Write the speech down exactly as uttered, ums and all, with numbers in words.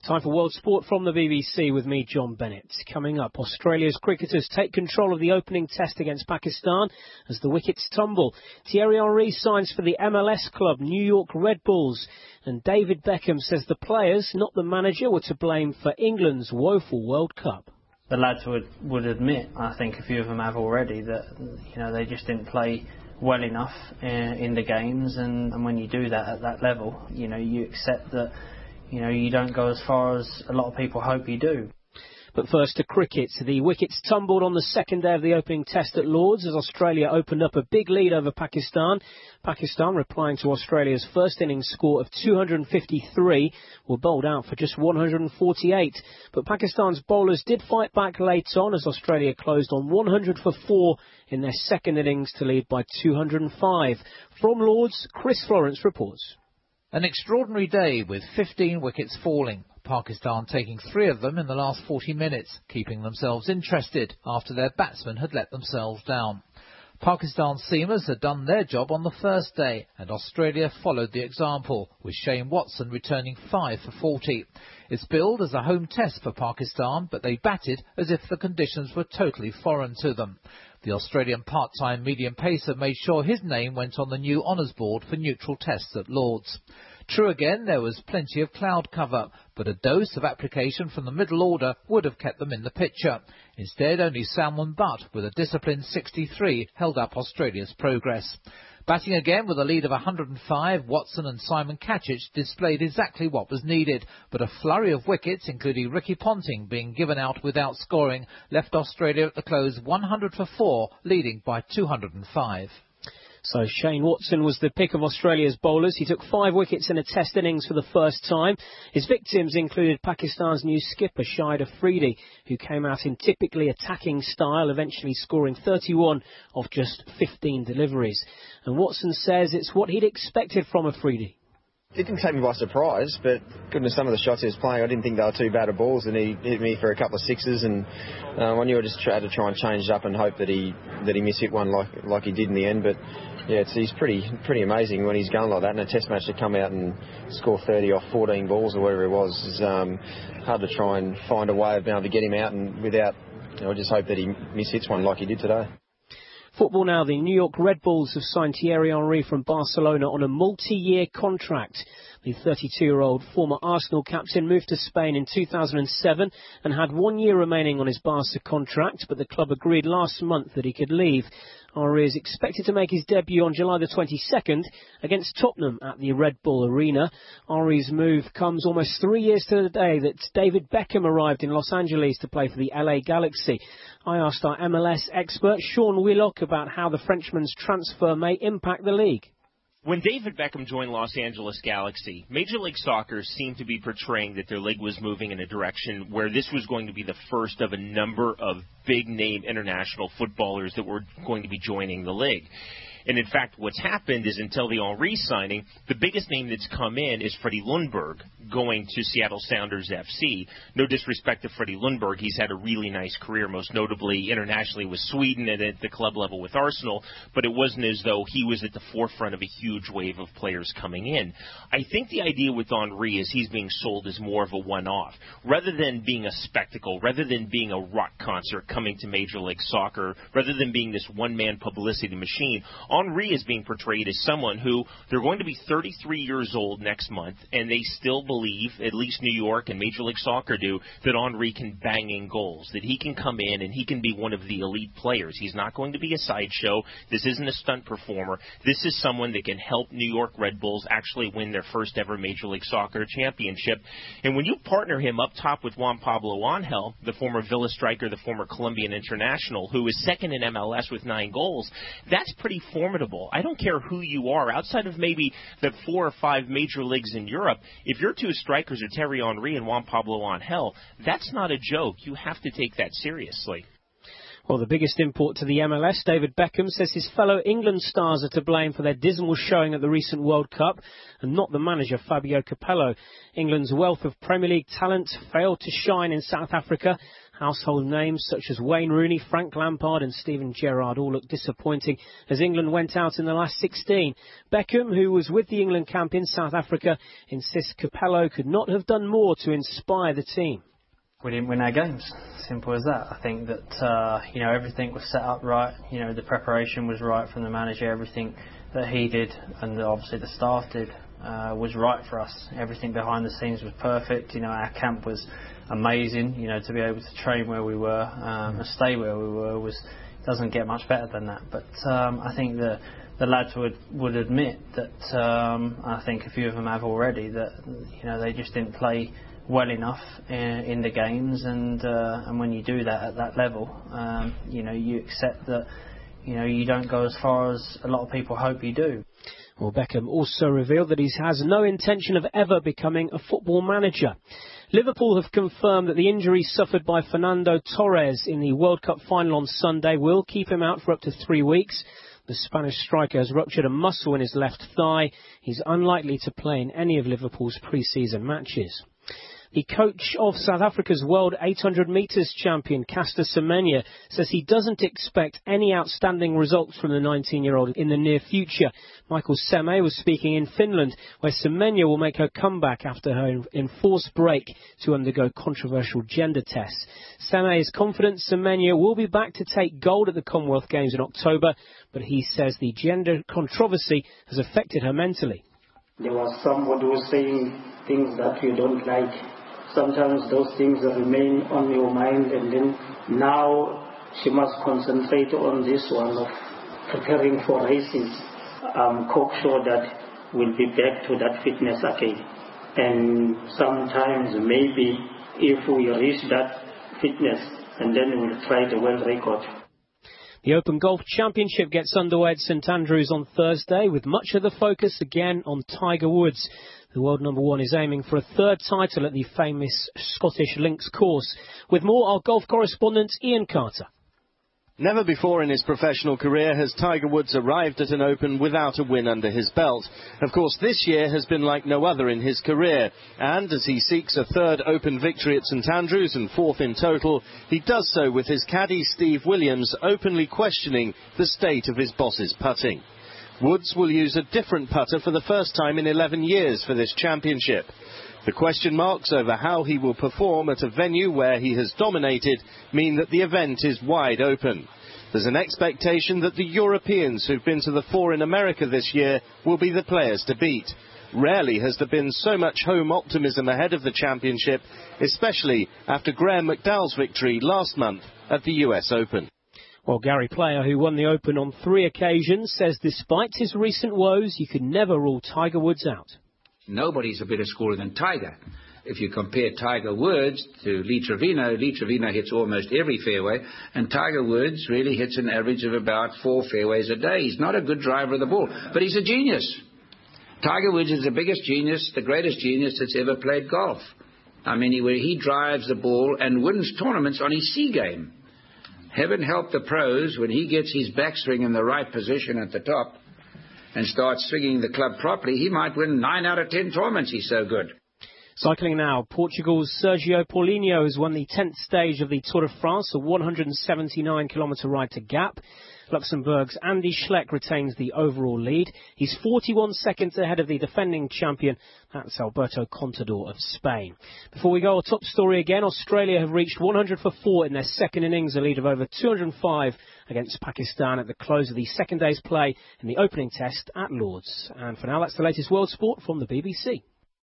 Time for World Sport from the B B C with me, John Bennett. Coming up, Australia's cricketers take control of the opening test against Pakistan as the wickets tumble. Thierry Henry signs for the M L S club New York Red Bulls. And David Beckham says the players, not the manager, were to blame for England's woeful World Cup. The lads would, would admit, I think a few of them have already, that you know they just didn't play well enough in, in the games, and, and when you do that at that level, you know you accept that you know you don't go as far as a lot of people hope you do. But first to cricket. The wickets tumbled on the second day of the opening test at Lords as Australia opened up a big lead over Pakistan. Pakistan, replying to Australia's first innings score of two hundred fifty-three, were bowled out for just one hundred forty-eight. But Pakistan's bowlers did fight back late on as Australia closed on one hundred for four in their second innings to lead by two hundred five. From Lords, Chris Florence reports. An extraordinary day with fifteen wickets falling. Pakistan taking three of them in the last forty minutes, keeping themselves interested after their batsmen had let themselves down. Pakistan's seamers had done their job on the first day, and Australia followed the example, with Shane Watson returning five for forty. It's billed as a home test for Pakistan, but they batted as if the conditions were totally foreign to them. The Australian part-time medium pacer made sure his name went on the new honours board for neutral tests at Lords. True again, there was plenty of cloud cover, but a dose of application from the middle order would have kept them in the picture. Instead, only Salman Butt, with a disciplined sixty-three, held up Australia's progress. Batting again with a lead of one hundred five, Watson and Simon Catchich displayed exactly what was needed, but a flurry of wickets, including Ricky Ponting being given out without scoring, left Australia at the close one hundred for four, leading by two hundred five. So Shane Watson was the pick of Australia's bowlers. He took five wickets in a test innings for the first time. His victims included Pakistan's new skipper Shahid Afridi, who came out in typically attacking style, eventually scoring thirty-one off just fifteen deliveries. And Watson says it's what he'd expected from Afridi. It didn't take me by surprise, but goodness, some of the shots he was playing, I didn't think they were too bad of balls, and he hit me for a couple of sixes, and um, I knew I just had to try and change it up and hope that he that he mishit one like like he did in the end. But yeah, it's, he's pretty pretty amazing when he's going like that. In a test match to come out and score thirty off fourteen balls or whatever it was, is um, hard to try and find a way of being able to get him out, and without, you know, I just hope that he mishits one like he did today. Football now. The New York Red Bulls have signed Thierry Henry from Barcelona on a multi-year contract. The thirty-two-year-old former Arsenal captain moved to Spain in two thousand seven and had one year remaining on his Barca contract, but the club agreed last month that he could leave. Henry is expected to make his debut on July the twenty-second against Tottenham at the Red Bull Arena. Henry's move comes almost three years to the day that David Beckham arrived in Los Angeles to play for the L A Galaxy. I asked our M L S expert Sean Willock about how the Frenchman's transfer may impact the league. When David Beckham joined Los Angeles Galaxy, Major League Soccer seemed to be portraying that their league was moving in a direction where this was going to be the first of a number of big-name international footballers that were going to be joining the league. And in fact, what's happened is until the Henry signing, the biggest name that's come in is Freddie Ljungberg going to Seattle Sounders F C. No disrespect to Freddie Ljungberg. He's had a really nice career, most notably internationally with Sweden and at the club level with Arsenal, but it wasn't as though he was at the forefront of a huge wave of players coming in. I think the idea with Henry is he's being sold as more of a one-off. Rather than being a spectacle, rather than being a rock concert coming to Major League Soccer, rather than being this one-man publicity machine, Henry is being portrayed as someone who, they're going to be thirty-three years old next month, and they still believe, at least New York and Major League Soccer do, that Henry can bang in goals, that he can come in and he can be one of the elite players. He's not going to be a sideshow. This isn't a stunt performer. This is someone that can help New York Red Bulls actually win their first ever Major League Soccer championship. And when you partner him up top with Juan Pablo Angel, the former Villa striker, the former Colombian international, who is second in M L S with nine goals, that's pretty formidable. Formidable. I don't care who you are, outside of maybe the four or five major leagues in Europe, if your two strikers are Thierry Henry and Juan Pablo Angel, that's not a joke. You have to take that seriously. Well, the biggest import to the M L S, David Beckham, says his fellow England stars are to blame for their dismal showing at the recent World Cup and not the manager Fabio Capello. England's wealth of Premier League talent failed to shine in South Africa. Household names such as Wayne Rooney, Frank Lampard and Steven Gerrard all looked disappointing as England went out in the last sixteen. Beckham, who was with the England camp in South Africa, insists Capello could not have done more to inspire the team. We didn't win our games. Simple as that. I think that uh, you know everything was set up right. You know the preparation was right from the manager. Everything that he did and obviously the staff did uh, was right for us. Everything behind the scenes was perfect. You know our camp was amazing. You know to be able to train where we were um, and stay where we were was doesn't get much better than that. But um, I think the the lads would would admit that um, I think a few of them have already that you know they just didn't play well enough in, in the games, and uh, and when you do that at that level, um, you know you accept that you know you don't go as far as a lot of people hope you do. Well, Beckham also revealed that he has no intention of ever becoming a football manager. Liverpool have confirmed that the injury suffered by Fernando Torres in the World Cup final on Sunday will keep him out for up to three weeks. The Spanish striker has ruptured a muscle in his left thigh. He's unlikely to play in any of Liverpool's pre-season matches. The coach of South Africa's World eight hundred metres champion, Caster Semenya, says he doesn't expect any outstanding results from the nineteen-year-old in the near future. Michael Seme was speaking in Finland, where Semenya will make her comeback after her enforced break to undergo controversial gender tests. Seme is confident Semenya will be back to take gold at the Commonwealth Games in October, but he says the gender controversy has affected her mentally. There was somebody who was saying things that you don't like. Sometimes those things remain on your mind, and then now she must concentrate on this one of preparing for races. I'm quite sure that we'll be back to that fitness again. And sometimes maybe if we reach that fitness, and then we'll try the world record. The Open Golf Championship gets underway at St Andrews on Thursday, with much of the focus again on Tiger Woods. The world number one is aiming for a third title at the famous Scottish Links course. With more, our golf correspondent Ian Carter. Never before in his professional career has Tiger Woods arrived at an Open without a win under his belt. Of course, this year has been like no other in his career. And as he seeks a third Open victory at St Andrews and fourth in total, he does so with his caddy Steve Williams openly questioning the state of his boss's putting. Woods will use a different putter for the first time in eleven years for this championship. The question marks over how he will perform at a venue where he has dominated mean that the event is wide open. There's an expectation that the Europeans who've been to the fore in America this year will be the players to beat. Rarely has there been so much home optimism ahead of the championship, especially after Graham McDowell's victory last month at the U S Open. Well, Gary Player, who won the Open on three occasions, says despite his recent woes, you could never rule Tiger Woods out. Nobody's a better scorer than Tiger. If you compare Tiger Woods to Lee Trevino, Lee Trevino hits almost every fairway, and Tiger Woods really hits an average of about four fairways a day. He's not a good driver of the ball, but he's a genius. Tiger Woods is the biggest genius, the greatest genius that's ever played golf. I mean, he, he drives the ball and wins tournaments on his C game. Heaven help the pros when he gets his backswing in the right position at the top and starts swinging the club properly. He might win nine out of ten tournaments. He's so good. Cycling now. Portugal's Sergio Paulinho has won the tenth stage of the Tour de France, a one hundred seventy-nine kilometre ride to Gap. Luxembourg's Andy Schleck retains the overall lead. He's forty-one seconds ahead of the defending champion. That's Alberto Contador of Spain. Before we go, our top story again. Australia have reached one hundred for four in their second innings, a lead of over two hundred five against Pakistan at the close of the second day's play in the opening test at Lord's. And for now, that's the latest world sport from the B B C.